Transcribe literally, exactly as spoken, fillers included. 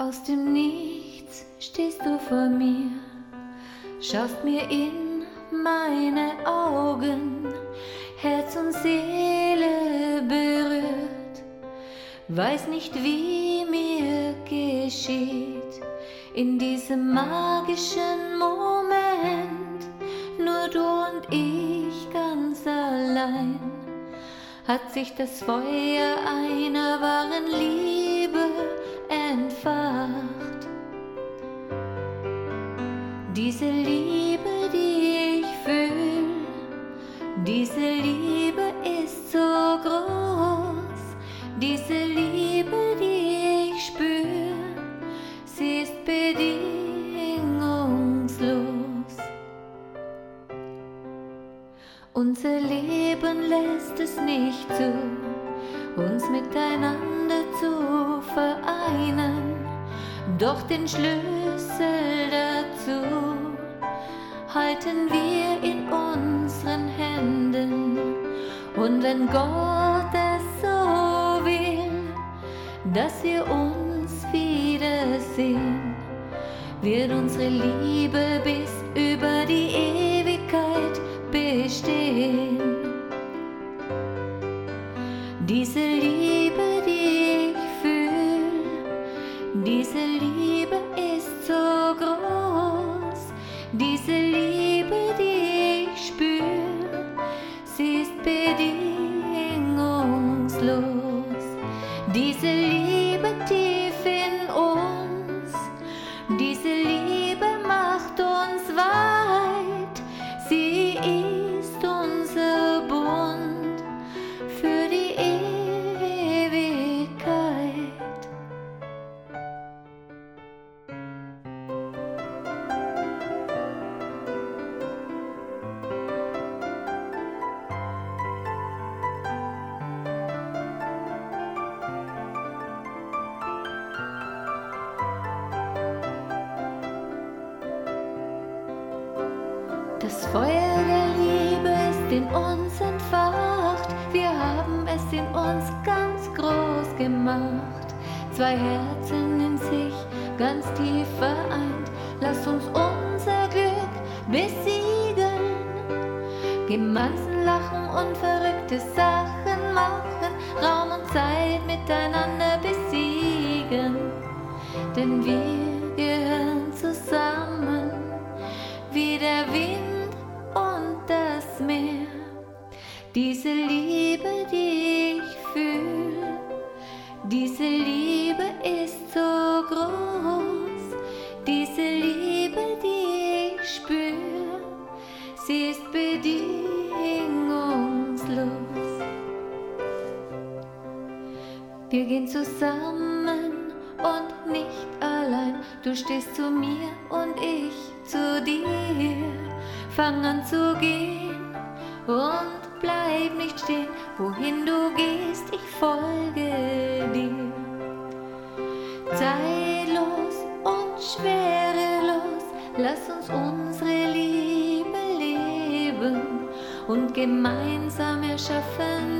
Aus dem Nichts stehst du vor mir, schaust mir in meine Augen, Herz und Seele berührt, weiß nicht, wie mir geschieht. In diesem magischen Moment, nur du und ich ganz allein, hat sich das Feuer einer wahren Liebe entfacht. Diese Liebe, die ich fühl, diese Liebe ist so groß. Diese Liebe, die ich spür, sie ist bedingungslos. Unser Leben lässt es nicht zu, uns miteinander zu vereinen. Doch den Schlüssel dazu halten wir in unseren Händen. Und wenn Gott es so will, dass wir uns wiedersehen, wird unsere Liebe bis über die Ewigkeit bestehen. Diese Liebe, die ich fühl, diese Liebe ist so groß. Diese Liebe, die ich spür, sie ist bedingungslos. Diese Liebe tief in uns, diese Liebe macht uns weit. Sie ist unser Bund für die Ewigkeit. Das Feuer der Liebe ist in uns entfacht, wir haben es in uns ganz groß gemacht. Zwei Herzen in sich, ganz tief vereint, lass uns unser Glück besiegeln. Gemeinsam lachen und verrückte Sachen machen, Raum und Zeit miteinander besiegen. Denn wir gehören zusammen wie der Wind und das Meer. Diese Liebe, die ich fühl, diese Liebe ist so groß. Diese Liebe, die ich spür, sie ist bedingungslos. Wir gehen zusammen und nicht allein. Du stehst zu mir und ich zu dir. Fang an zu gehen und bleib nicht stehen. Wohin du gehst, ich folge dir. Zeitlos und schwerelos, lass uns unsere Liebe leben und gemeinsam erschaffen